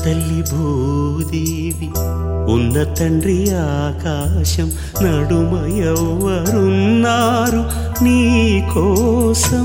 తల్లి భూదేవి ఉన్న తండ్రి ఆకాశం నడుమ ఎవ్వరున్నారు నీ కోసం.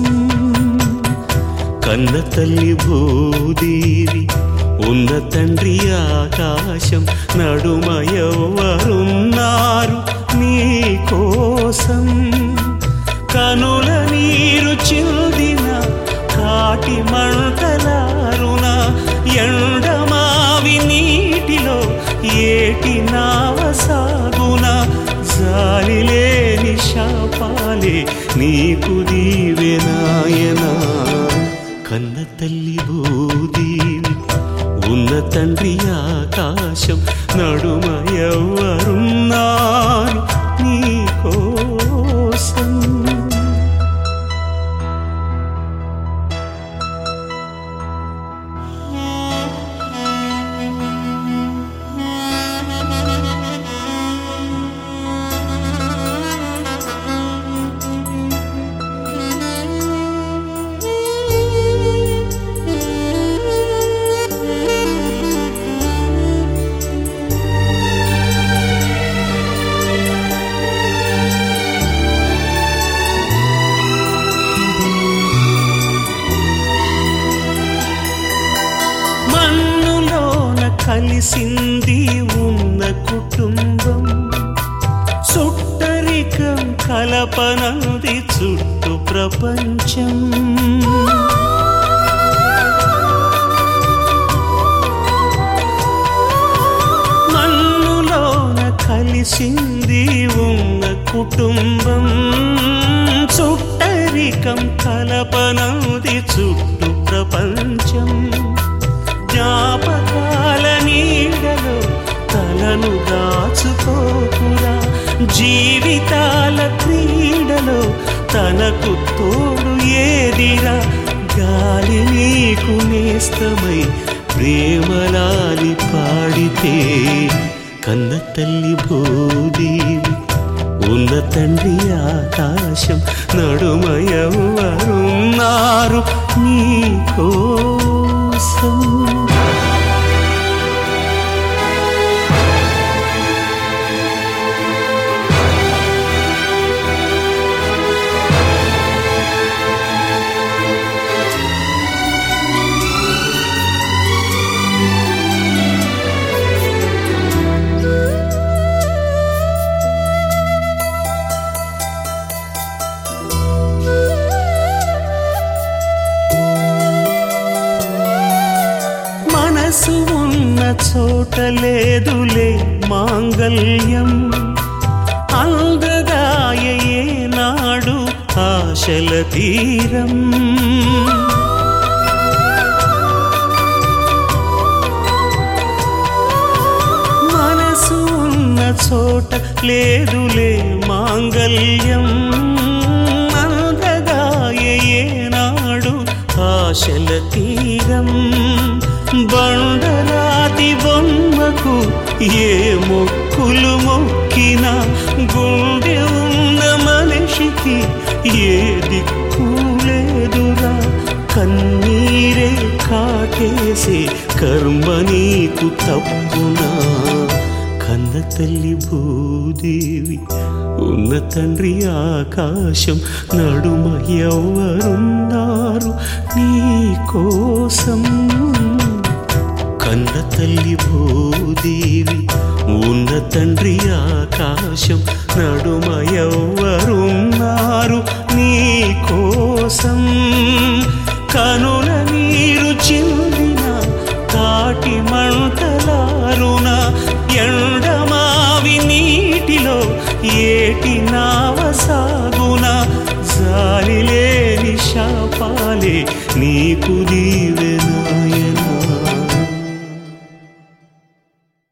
కన్న తల్లి భూదేవి ఉన్న తండ్రి ఆకాశం నడుమ ఎవ్వరున్నారు నీ కోసం. కనుల నీరు చిందిన కాటి మంటలారున ఎండమావి నీటిలో ఏటి నావ సాగున జాలి లేని శాపాలే నీకు దీవెనాయనా. కన్న తల్లి భూదేవి ఉన్న తండ్రి ఆకాశం నడుమ ఎవ్వరున్నారు నీ కోసం. కలిసింది ఉన్న కుటుంబం సుట్టరికం కలపనంది చుట్టూ ప్రపంచం. మన్నులోన కలిసింది ఉన్న కుటుంబం సుట్టరికం కలపనంది చుట్టూ ప్రపంచం. జ్ఞాపకాల నీడలో తలను దాచుకోకురా, జీవితాల క్రీడలో తనకు తోడు ఏదిరా. గాలి నీకు నేస్తమై ప్రేమలాలి పాడితే కన్న తల్లి భూదేవి ఉన్న తండ్రి ఆకాశం నడుమ ఎవ్వరున్నారు నీ కోసం. మనసు ఉన్న చోట లేదులే మాంగళ్యం, అందదాయే నాడు ఆశల తీరం. మనసు ఉన్న చోట లేదులే మాంగళ్యం, అందదాయే నాడు ఆశల తీరం. బండరాతి బొమ్మకు ఏ మొక్కులు మొక్కినా గుండె ఉన్న మనిషికి ఏ దిక్కు లేదురా. కన్నీరే కాటేసే కర్మ నీకు తప్పునా. కన్న తల్లి భూదేవి ఉన్న తండ్రి ఆకాశం నడుమ ఎవ్వరున్నారు నీ కోసం. కన్న తల్లి భూదేవి ఉన్న తండ్రి ఆకాశం నడుమ ఎవ్వరున్నారు నీ కోసం. కనుల నీరు చిందిన కాటి మంటలారున ఎండమావి నీటిలో ఏటి నావ సాగున జాలి లేని శాపాలే నీకు దీవె